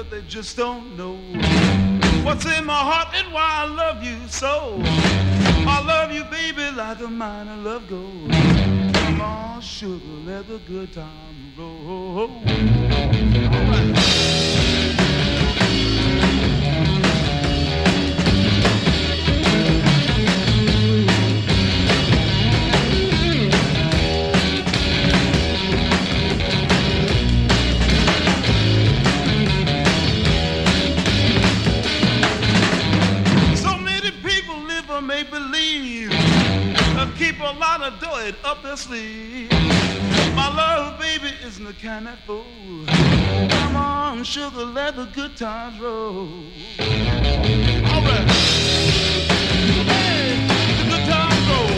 but they just don't know what's in my heart and why I love you so. I love you, baby, like a mine of love gold. Come on, sugar, let the good time roll. All right. Make believe, keep a lot of dough up their sleeve. My love, baby, isn't the kind that fool. Come on, sugar, let the good times roll. All right, hey, the good times roll.